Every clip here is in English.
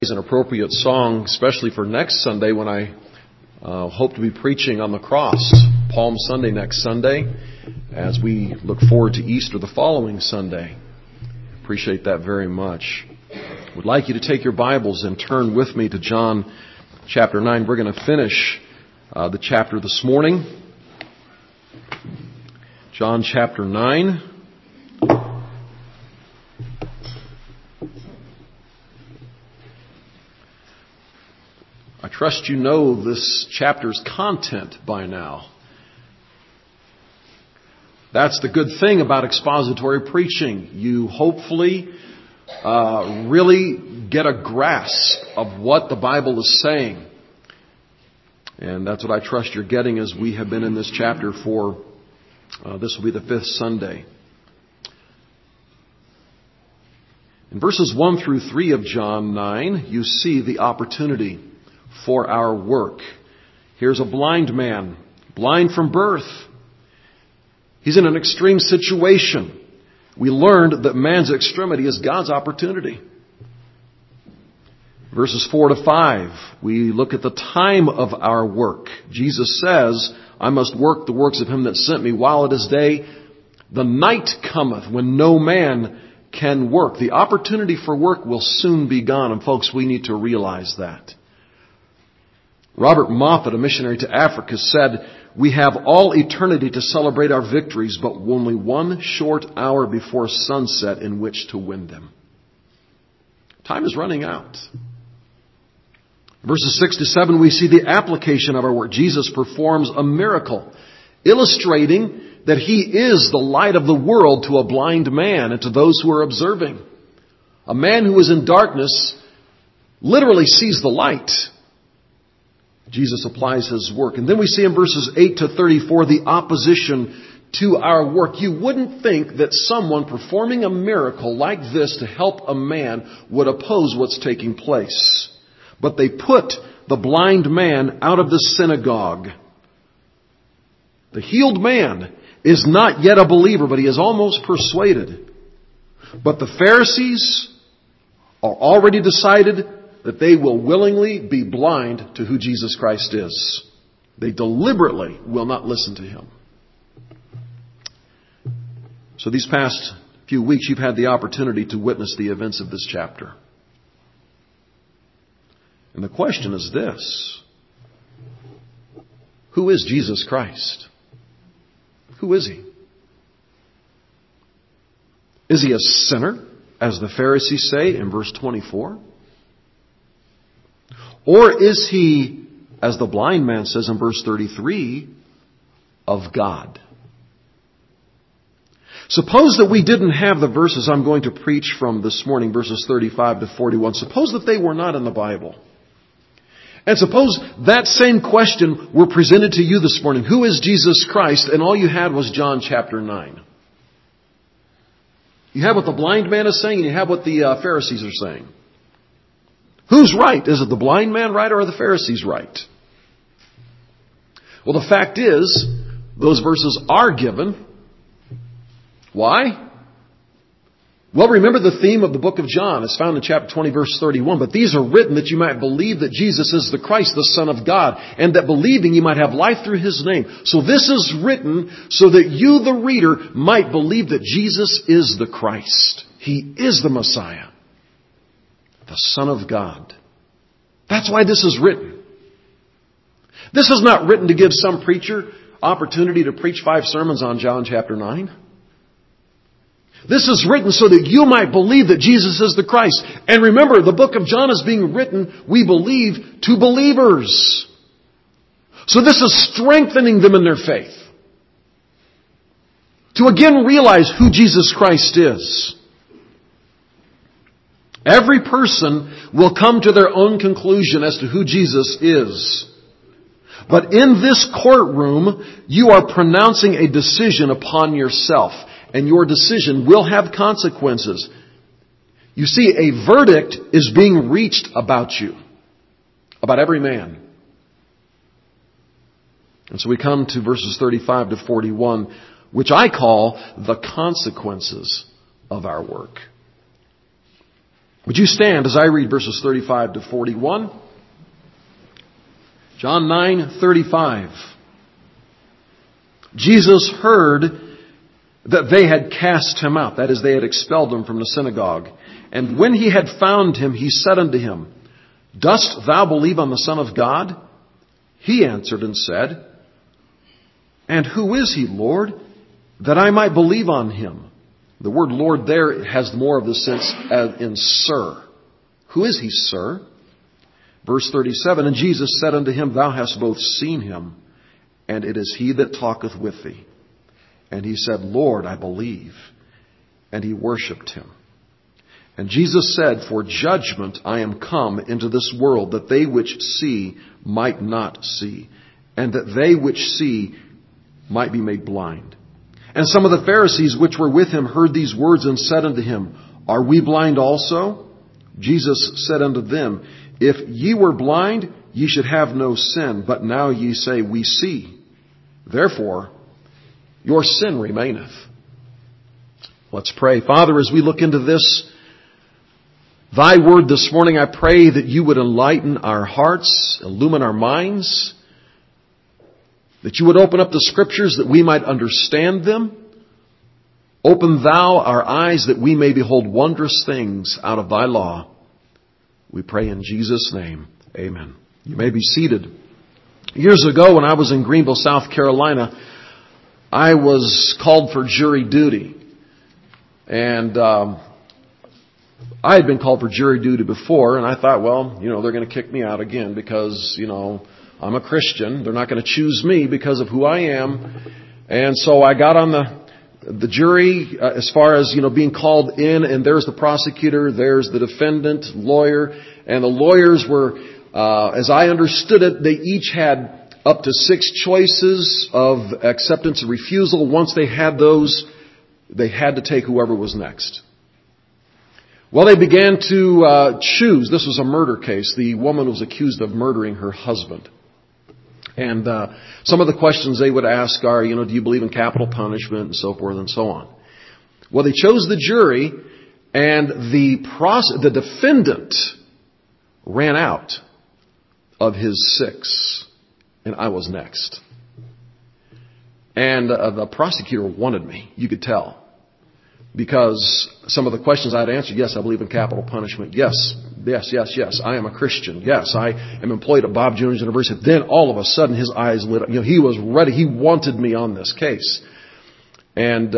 Is an appropriate song, especially for next Sunday when I hope to be preaching on the cross, Palm Sunday next Sunday, as we look forward to Easter the following Sunday. Appreciate that very much. Would like you to take your Bibles and turn with me to John chapter 9. We're going to finish the chapter this morning. John chapter 9. I trust you know this chapter's content by now. That's the good thing about expository preaching. You hopefully really get a grasp of what the Bible is saying. And that's what I trust you're getting as we have been in this chapter for, this will be the fifth Sunday. In verses 1 through 3 of John 9, you see the opportunity for our work. Here's a blind man, blind from birth. He's in an extreme situation. We learned that man's extremity is God's opportunity. Verses 4 to 5, we look at the time of our work. Jesus says, I must work the works of him that sent me while it is day. The night cometh when no man can work. The opportunity for work will soon be gone. And folks, we need to realize that. Robert Moffat, a missionary to Africa, said, we have all eternity to celebrate our victories, but only one short hour before sunset in which to win them. Time is running out. Verses 6 to 7, we see the application of our work. Jesus performs a miracle, illustrating that he is the light of the world to a blind man and to those who are observing. A man who is in darkness literally sees the light. Jesus applies his work. And then we see in verses 8 to 34 the opposition to our work. You wouldn't think that someone performing a miracle like this to help a man would oppose what's taking place. But they put the blind man out of the synagogue. The healed man is not yet a believer, but he is almost persuaded. But the Pharisees are already decided that they will willingly be blind to who Jesus Christ is. They deliberately will not listen to him. So these past few weeks, you've had the opportunity to witness the events of this chapter. And the question is this: who is Jesus Christ? Who is he? Is he a sinner, as the Pharisees say in verse 24? Or is he, as the blind man says in verse 33, of God? Suppose that we didn't have the verses I'm going to preach from this morning, verses 35 to 41. Suppose that they were not in the Bible. And suppose that same question were presented to you this morning. Who is Jesus Christ? And all you had was John chapter 9. You have what the blind man is saying, and you have what the Pharisees are saying. Who's right? Is it the blind man right, or are the Pharisees right? Well, the fact is, those verses are given. Why? Well, remember the theme of the book of John. It's found in chapter 20, verse 31. But these are written that you might believe that Jesus is the Christ, the Son of God, and that believing you might have life through his name. So this is written so that you, the reader, might believe that Jesus is the Christ. He is the Messiah, the Son of God. That's why this is written. This is not written to give some preacher opportunity to preach 5 sermons on John chapter 9. This is written so that you might believe that Jesus is the Christ. And remember, the book of John is being written, we believe, to believers. So this is strengthening them in their faith. To again realize who Jesus Christ is. Every person will come to their own conclusion as to who Jesus is. But in this courtroom, you are pronouncing a decision upon yourself. And your decision will have consequences. You see, a verdict is being reached about you. About every man. And so we come to verses 35 to 41, which I call the consequences of our work. Would you stand as I read verses 35 to 41? John 9:35. Jesus heard that they had cast him out. That is, they had expelled him from the synagogue. And when he had found him, he said unto him, Dost thou believe on the Son of God? He answered and said, And who is he, Lord, that I might believe on him? The word Lord there has more of the sense in sir. Who is he, sir? Verse 37, And Jesus said unto him, Thou hast both seen him, and it is he that talketh with thee. And he said, Lord, I believe. And he worshipped him. And Jesus said, For judgment I am come into this world, that they which see might not see, and that they which see might be made blind. And some of the Pharisees which were with him heard these words and said unto him, Are we blind also? Jesus said unto them, If ye were blind, ye should have no sin, but now ye say, We see. Therefore, your sin remaineth. Let's pray. Father, as we look into this, Thy word this morning, I pray that you would enlighten our hearts, illumine our minds, that you would open up the Scriptures that we might understand them. Open thou our eyes that we may behold wondrous things out of thy law. We pray in Jesus' name. Amen. You may be seated. Years ago when I was in Greenville, South Carolina, I was called for jury duty. And I had been called for jury duty before, and I thought, well, they're going to kick me out again because, I'm a Christian. They're not going to choose me because of who I am. And so I got on the jury as far as, being called in, and there's the prosecutor, there's the defendant, lawyer, and the lawyers were, as I understood it, they each had up to 6 choices of acceptance and refusal. Once they had those, they had to take whoever was next. Well, they began to choose. This was a murder case. The woman was accused of murdering her husband. And some of the questions they would ask are, do you believe in capital punishment and so forth and so on. Well, they chose the jury, and the defendant ran out of his 6, and I was next. And the prosecutor wanted me, you could tell. Because some of the questions I'd answered, yes, I believe in capital punishment. Yes, I am a Christian. Yes, I am employed at Bob Jones University. Then all of a sudden his eyes lit up. He was ready. He wanted me on this case. And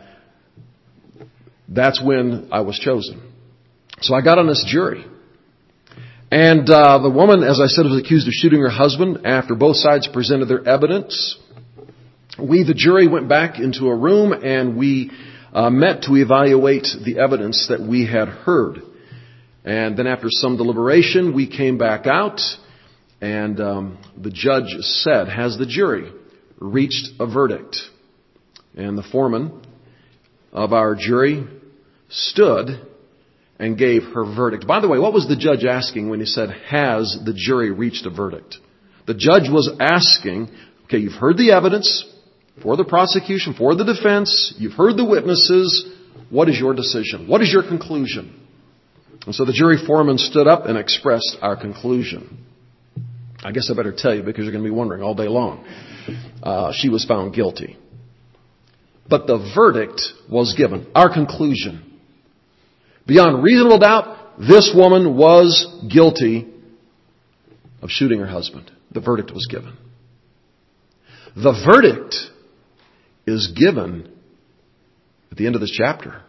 that's when I was chosen. So I got on this jury. And the woman, as I said, was accused of shooting her husband. After both sides presented their evidence, we, the jury, went back into a room and we met to evaluate the evidence that we had heard. And then after some deliberation, we came back out, and the judge said, has the jury reached a verdict? And the foreman of our jury stood and gave her verdict. By the way, what was the judge asking when he said, has the jury reached a verdict? The judge was asking, okay, you've heard the evidence for the prosecution, for the defense. You've heard the witnesses. What is your decision? What is your conclusion? And so the jury foreman stood up and expressed our conclusion. I guess I better tell you because you're going to be wondering all day long. She was found guilty. But the verdict was given. Our conclusion. Beyond reasonable doubt, this woman was guilty of shooting her husband. The verdict was given. The verdict is given at the end of this chapter.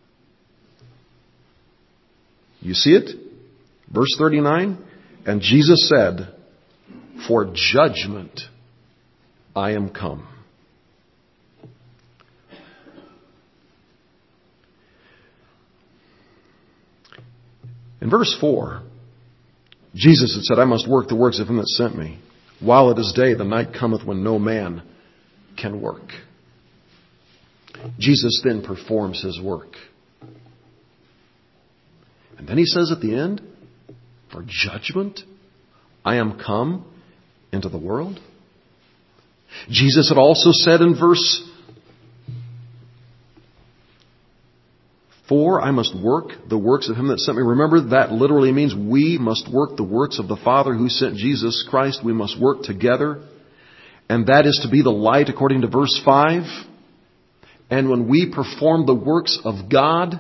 You see it? Verse 39. And Jesus said, For judgment I am come. In verse 4, Jesus had said, I must work the works of him that sent me. While it is day, the night cometh when no man can work. Jesus then performs his work. And then he says at the end, for judgment I am come into the world. Jesus had also said in verse For I must work the works of him that sent me. Remember, that literally means we must work the works of the Father who sent Jesus Christ. We must work together. And that is to be the light according to verse 5. And when we perform the works of God,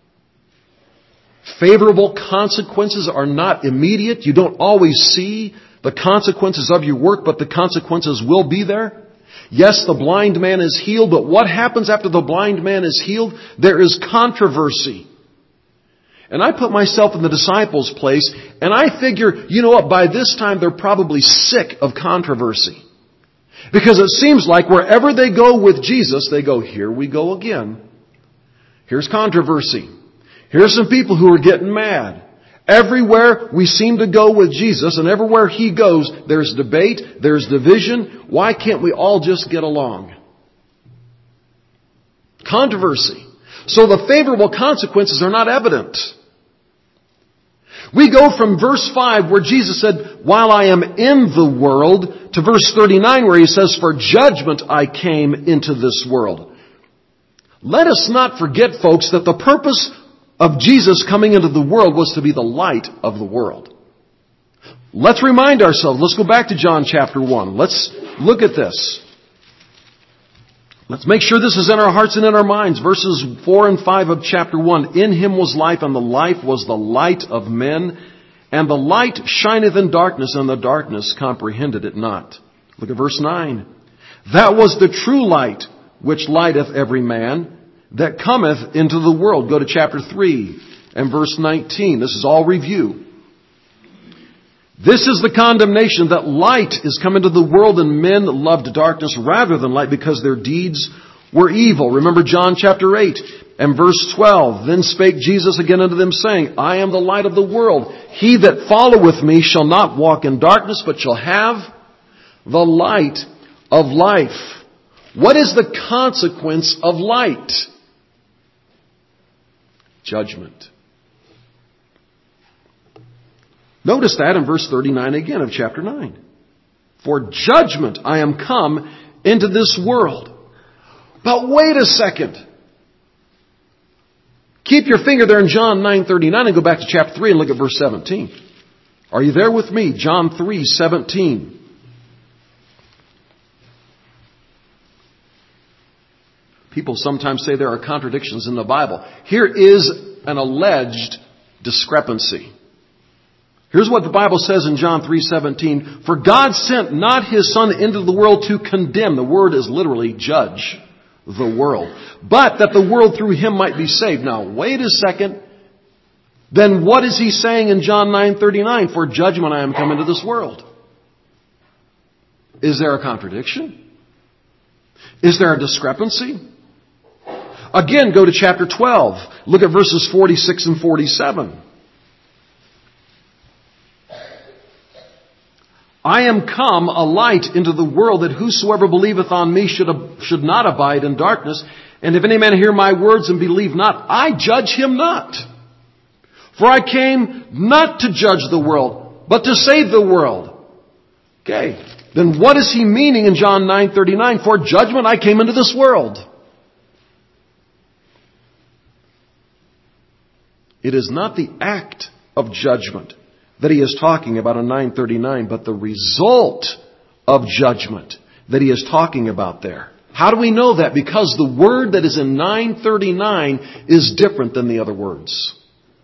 favorable consequences are not immediate. You don't always see the consequences of your work, but the consequences will be there. Yes, the blind man is healed, but what happens after the blind man is healed? There is controversy. And I put myself in the disciples' place, and I figure, you know what, by this time they're probably sick of controversy. Because it seems like wherever they go with Jesus, they go, here we go again. Here's controversy. Here's some people who are getting mad. Everywhere we seem to go with Jesus, and everywhere He goes, there's debate, there's division. Why can't we all just get along? Controversy. So the favorable consequences are not evident. We go from verse 5 where Jesus said, while I am in the world, to verse 39 where He says, for judgment I came into this world. Let us not forget, folks, that the purpose of Jesus coming into the world was to be the light of the world. Let's remind ourselves. Let's go back to John chapter 1. Let's look at this. Let's make sure this is in our hearts and in our minds. Verses 4 and 5 of chapter 1. In Him was life, and the life was the light of men. And the light shineth in darkness, and the darkness comprehended it not. Look at verse 9. That was the true light, which lighteth every man that cometh into the world. Go to chapter 3 and verse 19. This is all review. This is the condemnation, that light is come into the world, and men loved darkness rather than light, because their deeds were evil. Remember John chapter 8 and verse 12. Then spake Jesus again unto them, saying, I am the light of the world. He that followeth me shall not walk in darkness, but shall have the light of life. What is the consequence of light? Judgment. Notice that in verse 39 again of chapter 9. For judgment I am come into this world. But wait a second. Keep your finger there in John 9:39 and go back to chapter 3 and look at verse 17. Are you there with me? John 3:17. People sometimes say there are contradictions in the Bible. Here is an alleged discrepancy. Here's what the Bible says in John 3:17. For God sent not His Son into the world to condemn. The word is literally judge the world. But that the world through Him might be saved. Now, wait a second. Then what is He saying in John 9:39? For judgment I am come into this world. Is there a contradiction? Is there a discrepancy? Again, go to chapter 12. Look at verses 46 and 47. I am come a light into the world, that whosoever believeth on me should not abide in darkness. And if any man hear my words and believe not, I judge him not. For I came not to judge the world, but to save the world. Okay. Then what is He meaning in John 9:39? For judgment I came into this world. It is not the act of judgment that He is talking about in 9:39, but the result of judgment that He is talking about there. How do we know that? Because the word that is in 9:39 is different than the other words.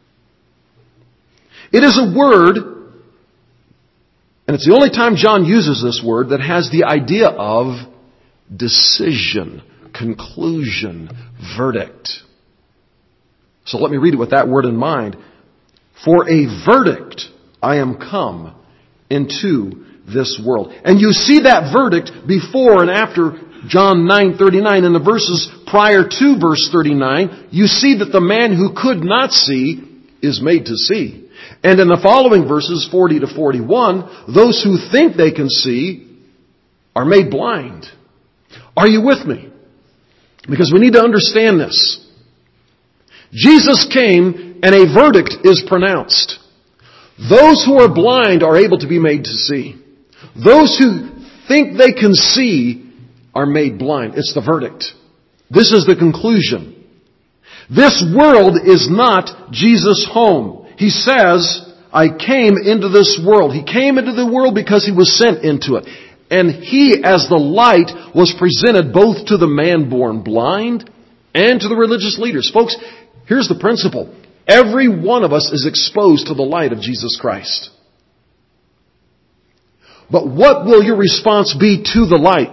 It is a word, and it's the only time John uses this word, that has the idea of decision, conclusion, verdict. So let me read it with that word in mind. For a verdict I am come into this world. And you see that verdict before and after John 9:39. In the verses prior to verse 39, you see that the man who could not see is made to see. And in the following verses, 40 to 41, those who think they can see are made blind. Are you with me? Because we need to understand this. Jesus came and a verdict is pronounced. Those who are blind are able to be made to see. Those who think they can see are made blind. It's the verdict. This is the conclusion. This world is not Jesus' home. He says, I came into this world. He came into the world because He was sent into it. And He, as the light, was presented both to the man born blind and to the religious leaders. Folks, here's the principle. Every one of us is exposed to the light of Jesus Christ. But what will your response be to the light?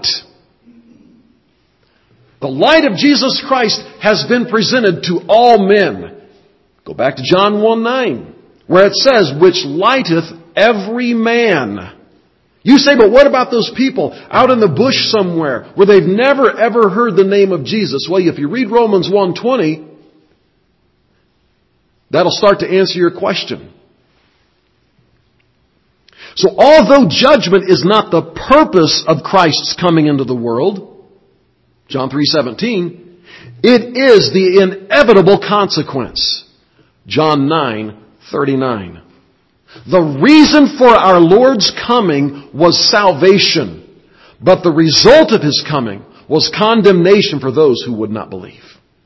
The light of Jesus Christ has been presented to all men. Go back to John 1:9, where it says, which lighteth every man. You say, but what about those people out in the bush somewhere where they've never ever heard the name of Jesus? Well, if you read Romans 1:20, that'll start to answer your question. So although judgment is not the purpose of Christ's coming into the world, John 3:17, it is the inevitable consequence. John 9:39. The reason for our Lord's coming was salvation, but the result of His coming was condemnation for those who would not believe.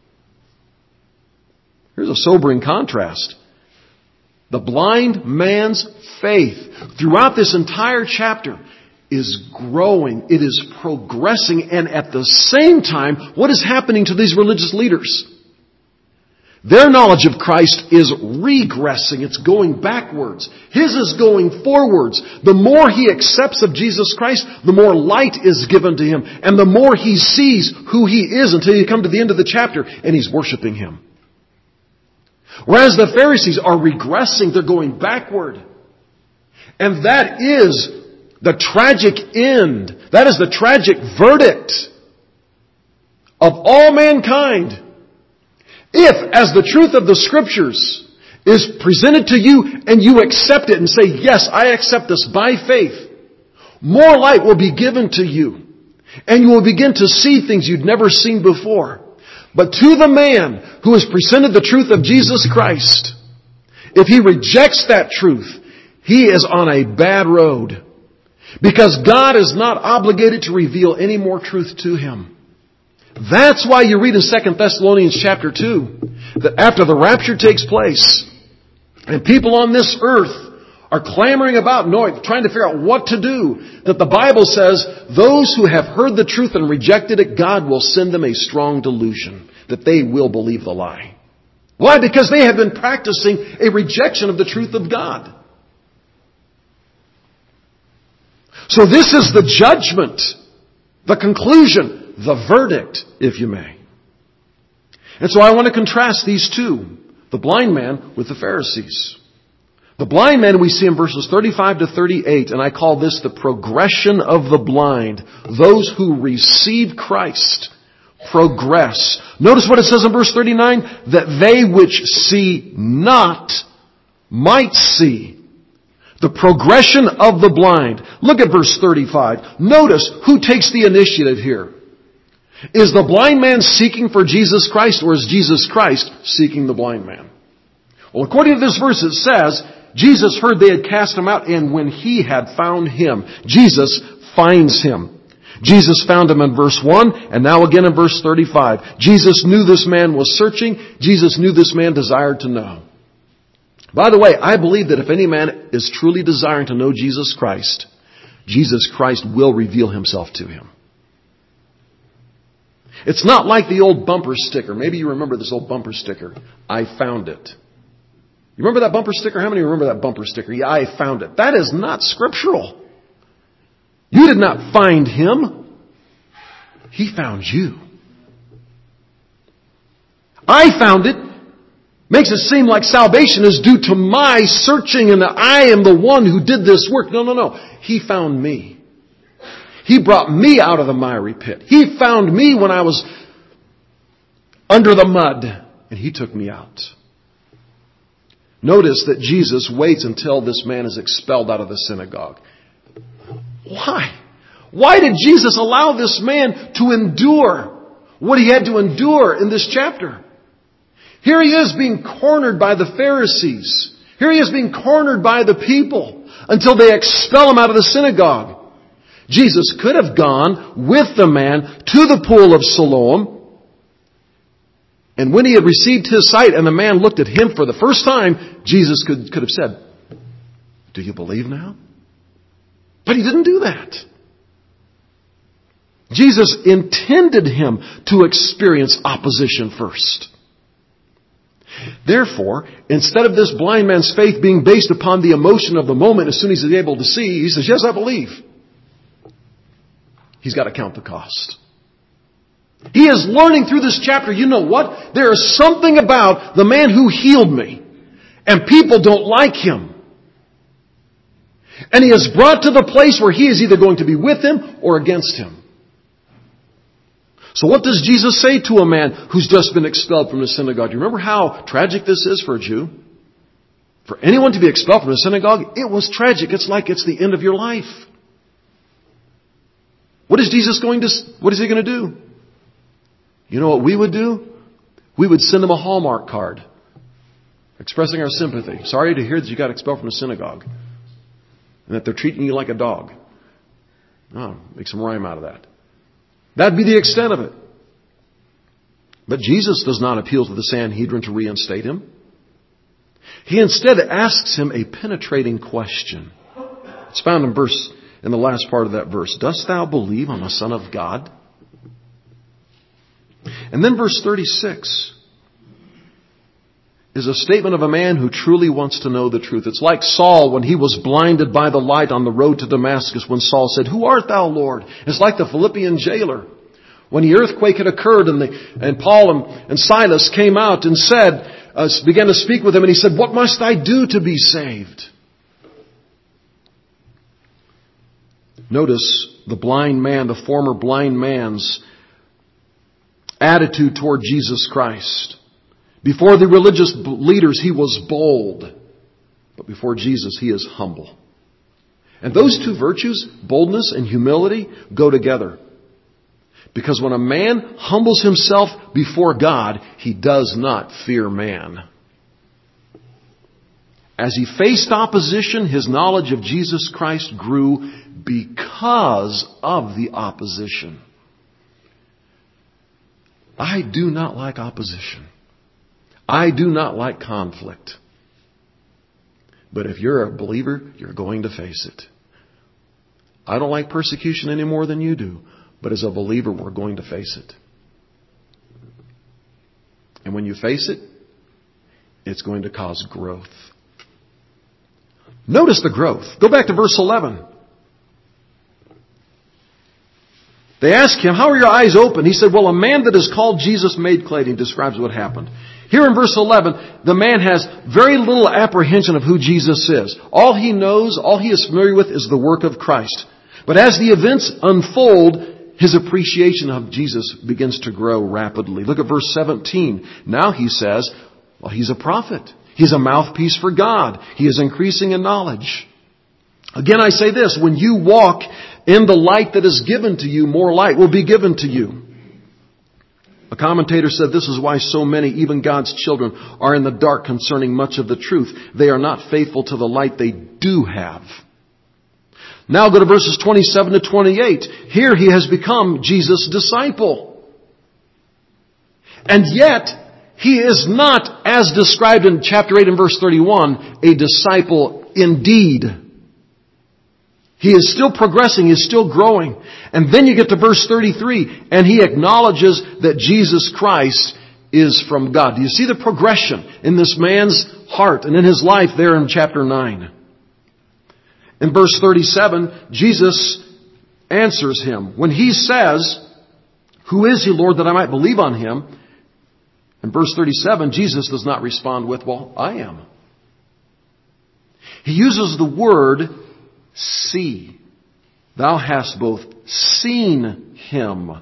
Here's a sobering contrast. The blind man's faith throughout this entire chapter is growing. It is progressing. And at the same time, what is happening to these religious leaders? Their knowledge of Christ is regressing. It's going backwards. His is going forwards. The more he accepts of Jesus Christ, the more light is given to him. And the more he sees who He is until you come to the end of the chapter and he's worshiping Him. Whereas the Pharisees are regressing, they're going backward. And that is the tragic end. That is the tragic verdict of all mankind. If, as the truth of the Scriptures is presented to you and you accept it and say, yes, I accept this by faith, more light will be given to you. And you will begin to see things you'd never seen before. But to the man who has presented the truth of Jesus Christ, if he rejects that truth, he is on a bad road. Because God is not obligated to reveal any more truth to him. That's why you read in 2 Thessalonians chapter 2 that after the rapture takes place and people on this earth are clamoring about knowing, trying to figure out what to do, that the Bible says those who have heard the truth and rejected it, God will send them a strong delusion that they will believe the lie. Why? Because they have been practicing a rejection of the truth of God. So this is the judgment, the conclusion, the verdict, if you may. And so I want to contrast these two, the blind man with the Pharisees. The blind man we see in verses 35 to 38, and I call this the progression of the blind. Those who receive Christ progress. Notice what it says in verse 39, that they which see not might see. The progression of the blind. Look at verse 35. Notice who takes the initiative here. Is the blind man seeking for Jesus Christ, or is Jesus Christ seeking the blind man? Well, according to this verse it says, Jesus heard they had cast him out, and when he had found him, Jesus finds him. Jesus found him in verse 1, and now again in verse 35. Jesus knew this man was searching. Jesus knew this man desired to know. By the way, I believe that if any man is truly desiring to know Jesus Christ will reveal himself to him. It's not like the old bumper sticker. Maybe you remember this old bumper sticker. I found it. You remember that bumper sticker? How many remember that bumper sticker? Yeah, I found it. That is not scriptural. You did not find him. He found you. I found it. Makes it seem like salvation is due to my searching and that I am the one who did this work. No. He found me. He brought me out of the miry pit. He found me when I was under the mud, and He took me out. Notice that Jesus waits until this man is expelled out of the synagogue. Why? Why did Jesus allow this man to endure what he had to endure in this chapter? Here he is being cornered by the Pharisees. Here he is being cornered by the people until they expel him out of the synagogue. Jesus could have gone with the man to the pool of Siloam And when he had received his sight and the man looked at him for the first time, Jesus could have said, "Do you believe now?" But he didn't do that. Jesus intended him to experience opposition first. Therefore, instead of this blind man's faith being based upon the emotion of the moment as soon as he's able to see, he says, "Yes, I believe." He's got to count the cost. He is learning through this chapter, you know what? There is something about the man who healed me, and people don't like him. And he is brought to the place where he is either going to be with him or against him. So what does Jesus say to a man who's just been expelled from the synagogue? Do you remember how tragic this is for a Jew? For anyone to be expelled from the synagogue, it was tragic. It's like it's the end of your life. What is he going to do? You know what we would do? We would send him a Hallmark card expressing our sympathy. Sorry to hear that you got expelled from the synagogue and that they're treating you like a dog. Oh, make some rhyme out of that. That'd be the extent of it. But Jesus does not appeal to the Sanhedrin to reinstate him. He instead asks him a penetrating question. It's found in the last part of that verse. "Dost thou believe on the Son of God?" And then verse 36 is a statement of a man who truly wants to know the truth. It's like Saul when he was blinded by the light on the road to Damascus when Saul said, "Who art thou, Lord?" It's like the Philippian jailer when the earthquake had occurred and Paul and Silas came out and began to speak with him, and he said, "What must I do to be saved?" Notice the blind man, the former blind man's attitude toward Jesus Christ. Before the religious leaders, he was bold. But before Jesus, he is humble. And those two virtues, boldness and humility, go together. Because when a man humbles himself before God, he does not fear man. As he faced opposition, his knowledge of Jesus Christ grew because of the opposition. I do not like opposition. I do not like conflict. But if you're a believer, you're going to face it. I don't like persecution any more than you do. But as a believer, we're going to face it. And when you face it, it's going to cause growth. Notice the growth. Go back to verse 11. They ask him, "How are your eyes open?" He said, "Well, a man that is called Jesus made clay." He describes what happened. Here in verse 11, the man has very little apprehension of who Jesus is. All he knows, all he is familiar with is the work of Christ. But as the events unfold, his appreciation of Jesus begins to grow rapidly. Look at verse 17. Now he says, well, he's a prophet. He's a mouthpiece for God. He is increasing in knowledge. Again, I say this, when you walk in the light that is given to you, more light will be given to you. A commentator said this is why so many, even God's children, are in the dark concerning much of the truth. They are not faithful to the light they do have. Now go to verses 27 to 28. Here he has become Jesus' disciple. And yet, he is not, as described in chapter 8 and verse 31, a disciple indeed. He is still progressing, he is still growing. And then you get to verse 33, and he acknowledges that Jesus Christ is from God. Do you see the progression in this man's heart and in his life there in chapter 9? In verse 37, Jesus answers him. When he says, "Who is he, Lord, that I might believe on him?" In verse 37, Jesus does not respond with, "Well, I am." He uses the word see. Thou hast both seen him.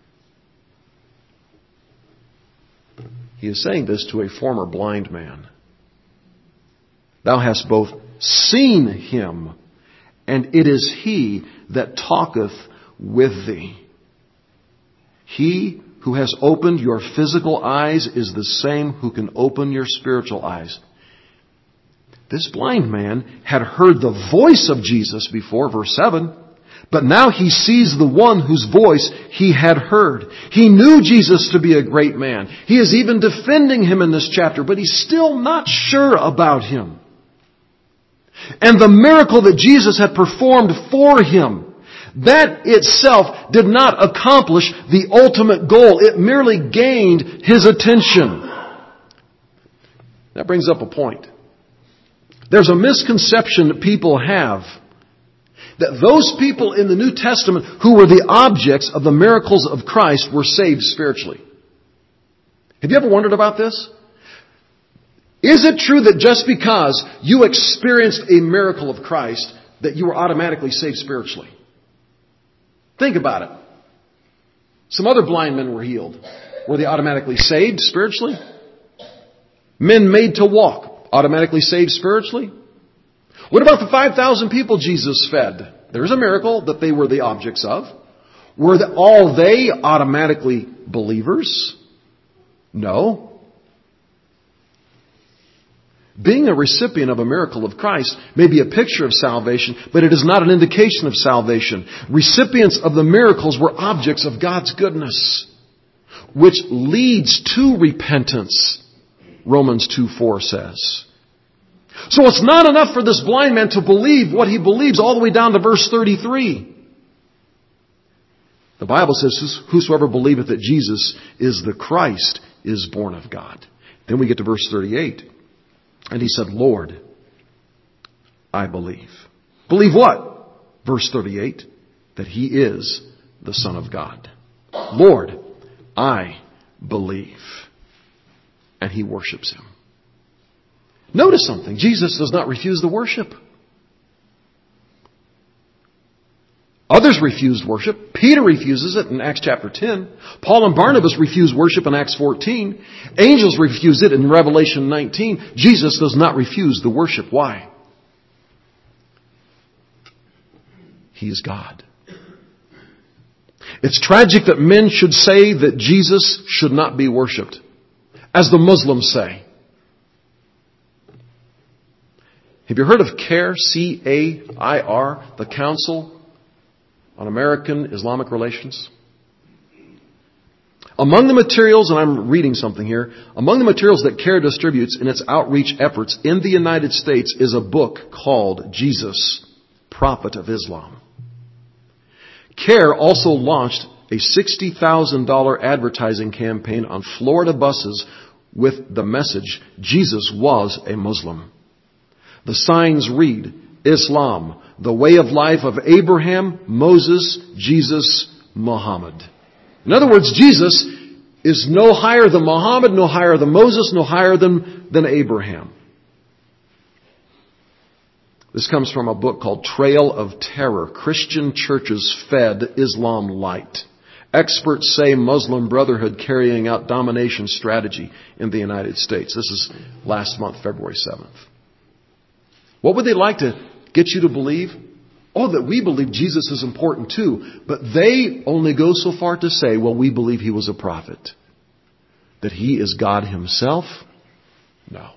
He is saying this to a former blind man. Thou hast both seen him, and it is he that talketh with thee. He who has opened your physical eyes is the same who can open your spiritual eyes. This blind man had heard the voice of Jesus before, verse 7, But now he sees the one whose voice he had heard. He knew Jesus to be a great man. He is even defending him in this chapter, but he's still not sure about him. And the miracle that Jesus had performed for him, that itself did not accomplish the ultimate goal. It merely gained his attention. That brings up a point. There's a misconception that people have that those people in the New Testament who were the objects of the miracles of Christ were saved spiritually. Have you ever wondered about this? Is it true that just because you experienced a miracle of Christ that you were automatically saved spiritually? Think about it. Some other blind men were healed. Were they automatically saved spiritually? Men made to walk, automatically saved spiritually? What about the 5,000 people Jesus fed? There's a miracle that they were the objects of. Were all they automatically believers? No. Being a recipient of a miracle of Christ may be a picture of salvation, but it is not an indication of salvation. Recipients of the miracles were objects of God's goodness, which leads to repentance, Romans 2:4 says. So it's not enough for this blind man to believe what he believes all the way down to verse 33. The Bible says, whosoever believeth that Jesus is the Christ is born of God. Then we get to verse 38. And he said, Lord, I believe. Believe what? Verse 38. That he is the Son of God. Lord, I believe. And he worships him. Notice something. Jesus does not refuse the worship. Others refused worship. Peter refuses it in Acts chapter 10. Paul and Barnabas refused worship in Acts 14. Angels refused it in Revelation 19. Jesus does not refuse the worship. Why? He is God. It's tragic that men should say that Jesus should not be worshipped, as the Muslims say. Have you heard of CAIR, C-A-I-R, the Council on American Islamic Relations? Among the materials, and I'm reading something here, among the materials that CAIR distributes in its outreach efforts in the United States is a book called Jesus, Prophet of Islam. CAIR also launched a $60,000 advertising campaign on Florida buses with the message, Jesus was a Muslim. The signs read, Islam, the way of life of Abraham, Moses, Jesus, Muhammad. In other words, Jesus is no higher than Muhammad, no higher than Moses, no higher than Abraham. This comes from a book called Trail of Terror, Christian Churches Fed Islam Light. Experts say Muslim Brotherhood carrying out domination strategy in the United States. This is last month, February 7th. What would they like to get you to believe? Oh, that we believe Jesus is important too. But they only go so far to say, well, we believe he was a prophet. That he is God himself? No.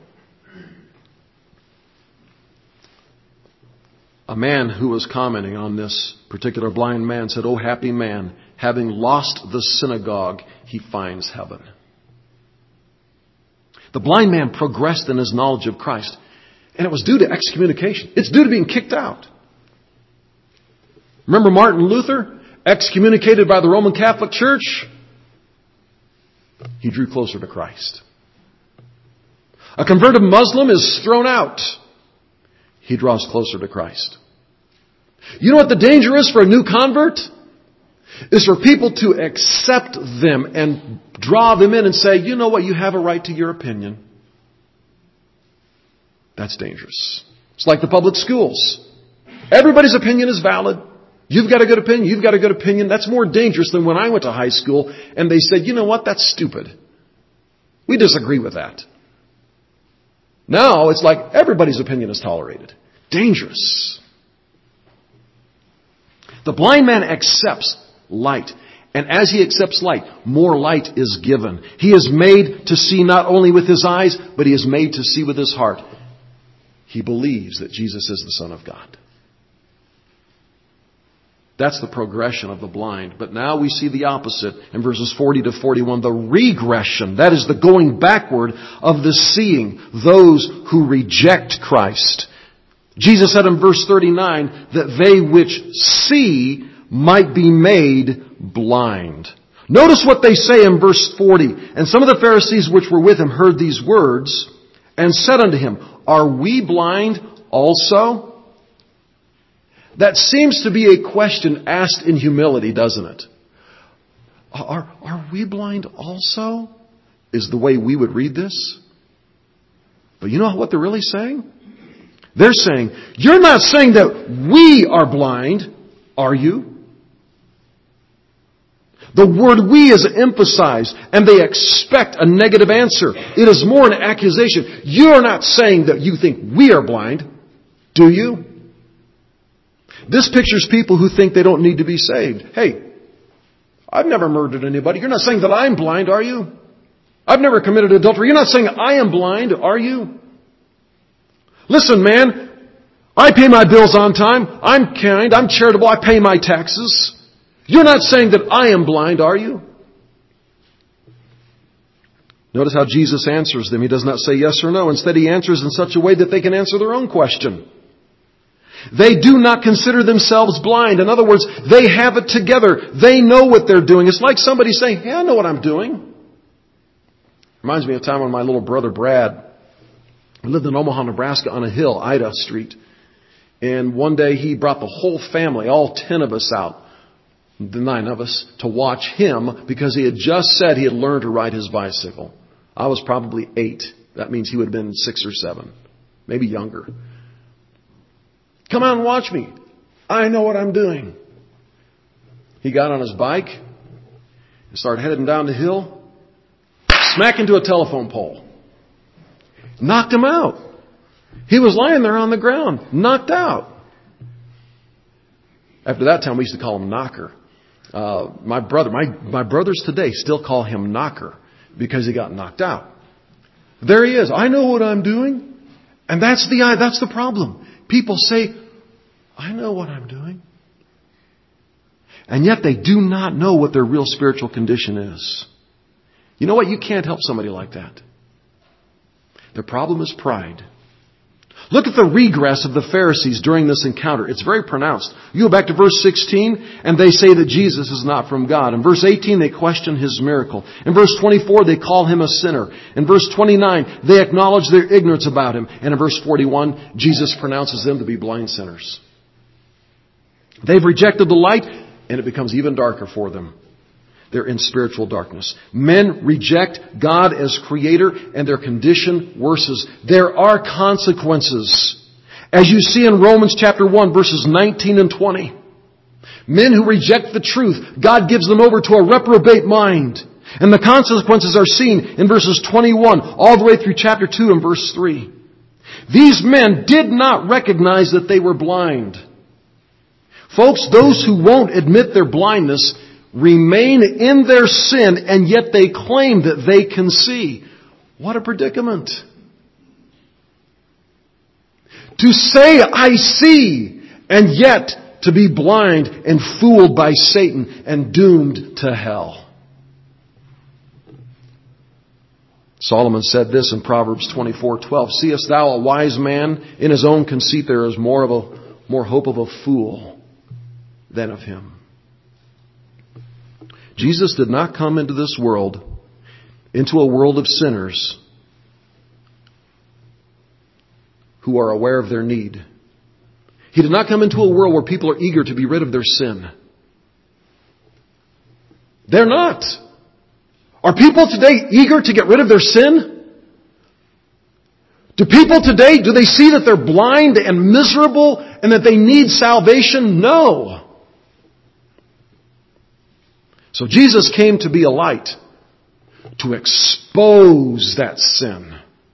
A man who was commenting on this particular blind man said, "Oh, happy man, having lost the synagogue, he finds heaven." The blind man progressed in his knowledge of Christ. And it was due to excommunication. It's due to being kicked out. Remember Martin Luther? Excommunicated by the Roman Catholic Church. He drew closer to Christ. A converted Muslim is thrown out. He draws closer to Christ. You know what the danger is for a new convert? Is for people to accept them and draw them in and say, you know what, you have a right to your opinion. That's dangerous. It's like the public schools. Everybody's opinion is valid. You've got a good opinion. You've got a good opinion. That's more dangerous than when I went to high school and they said, you know what, that's stupid. We disagree with that. Now it's like everybody's opinion is tolerated. Dangerous. The blind man accepts light. And as he accepts light, more light is given. He is made to see not only with his eyes, but he is made to see with his heart. He believes that Jesus is the Son of God. That's the progression of the blind. But now we see the opposite in verses 40 to 41, the regression. That is the going backward of the seeing, those who reject Christ. Jesus said in verse 39 that they which see might be made blind. Notice what they say in verse 40. And some of the Pharisees which were with him heard these words and said unto him, Are we blind also? That seems to be a question asked in humility, doesn't it? Are we blind also? Is the way we would read this. But you know what they're really saying? They're saying, you're not saying that we are blind, are you? The word we is emphasized, and they expect a negative answer. It is more an accusation. You're not saying that you think we are blind, do you? This pictures people who think they don't need to be saved. Hey, I've never murdered anybody. You're not saying that I'm blind, are you? I've never committed adultery. You're not saying I am blind, are you? Listen, man, I pay my bills on time. I'm kind. I'm charitable. I pay my taxes. You're not saying that I am blind, are you? Notice how Jesus answers them. He does not say yes or no. Instead, he answers in such a way that they can answer their own question. They do not consider themselves blind. In other words, they have it together. They know what they're doing. It's like somebody saying, hey, I know what I'm doing. Reminds me of a time when my little brother Brad lived in Omaha, Nebraska on a hill, Ida Street. And one day he brought the whole family, all 10 of us out, the 9 of us, to watch him because he had just said he had learned to ride his bicycle. I was probably 8. That means he would have been 6 or 7, maybe younger. Come on and watch me. I know what I'm doing. He got on his bike and started heading down the hill, smack into a telephone pole. Knocked him out. He was lying there on the ground, knocked out. After that time, we used to call him Knocker. My brothers today still call him Knocker because he got knocked out. There he is. I know what I'm doing. And that's the problem. People say, I know what I'm doing. And yet they do not know what their real spiritual condition is. You know what? You can't help somebody like that. Their problem is pride. Look at the regress of the Pharisees during this encounter. It's very pronounced. You go back to verse 16, and they say that Jesus is not from God. In verse 18, they question His miracle. In verse 24, they call Him a sinner. In verse 29, they acknowledge their ignorance about Him. And in verse 41, Jesus pronounces them to be blind sinners. They've rejected the light, and it becomes even darker for them. They're in spiritual darkness. Men reject God as creator, and their condition worsens. There are consequences. As you see in Romans chapter 1, verses 19 and 20. Men who reject the truth, God gives them over to a reprobate mind. And the consequences are seen in verses 21 all the way through chapter 2 and verse 3. These men did not recognize that they were blind. Folks, those who won't admit their blindness remain in their sin, and yet they claim that they can see. What a predicament. To say, I see, and yet to be blind and fooled by Satan and doomed to hell. Solomon said this in Proverbs 24:12. Seest thou a wise man? In his own conceit there is more hope of a fool than of him. Jesus did not come into this world, into a world of sinners who are aware of their need. He did not come into a world where people are eager to be rid of their sin. They're not. Are people today eager to get rid of their sin? Do people today, do they see that they're blind and miserable and that they need salvation? No. So Jesus came to be a light, to expose that sin,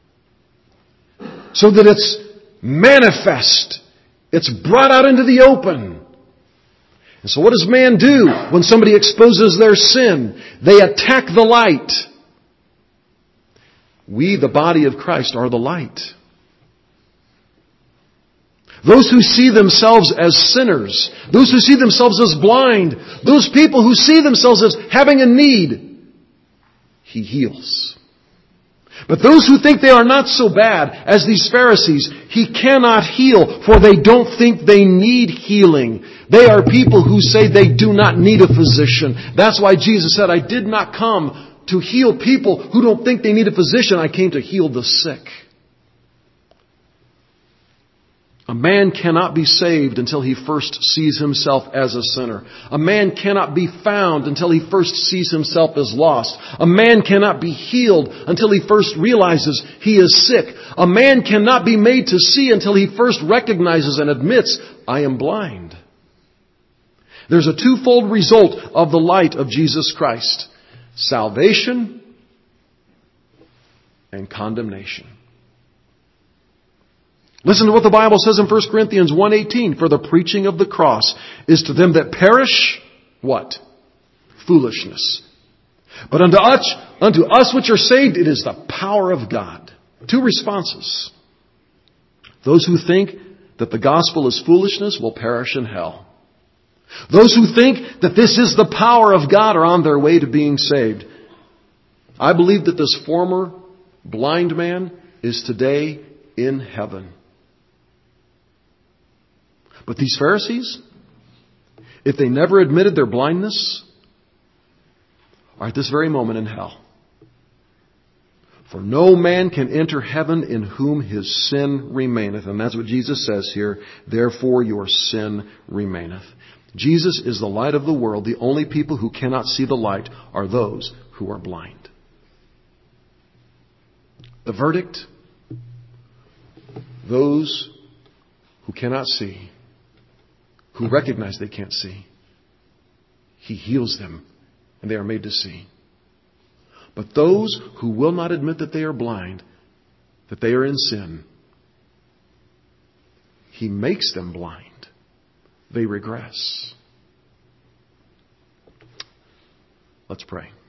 so that it's manifest, it's brought out into the open. And so what does man do when somebody exposes their sin? They attack the light. We, the body of Christ, are the light. those who see themselves as sinners, those who see themselves as blind, those people who see themselves as having a need, He heals. But those who think they are not so bad as these Pharisees, He cannot heal, for they don't think they need healing. They are people who say they do not need a physician. That's why Jesus said, I did not come to heal people who don't think they need a physician. I came to heal the sick. A man cannot be saved until he first sees himself as a sinner. A man cannot be found until he first sees himself as lost. A man cannot be healed until he first realizes he is sick. A man cannot be made to see until he first recognizes and admits, I am blind. There's a twofold result of the light of Jesus Christ: salvation and condemnation. Listen to what the Bible says in 1 Corinthians 1:18. For the preaching of the cross is to them that perish, what? Foolishness. But unto us which are saved, it is the power of God. Two responses. Those who think that the gospel is foolishness will perish in hell. Those who think that this is the power of God are on their way to being saved. I believe that this former blind man is today in heaven. But these Pharisees, if they never admitted their blindness, are at this very moment in hell. For no man can enter heaven in whom his sin remaineth. And that's what Jesus says here. Therefore your sin remaineth. Jesus is the light of the world. The only people who cannot see the light are those who are blind. The verdict: those who cannot see, who recognize they can't see, He heals them and they are made to see. But those who will not admit that they are blind, that they are in sin, He makes them blind. They regress. Let's pray.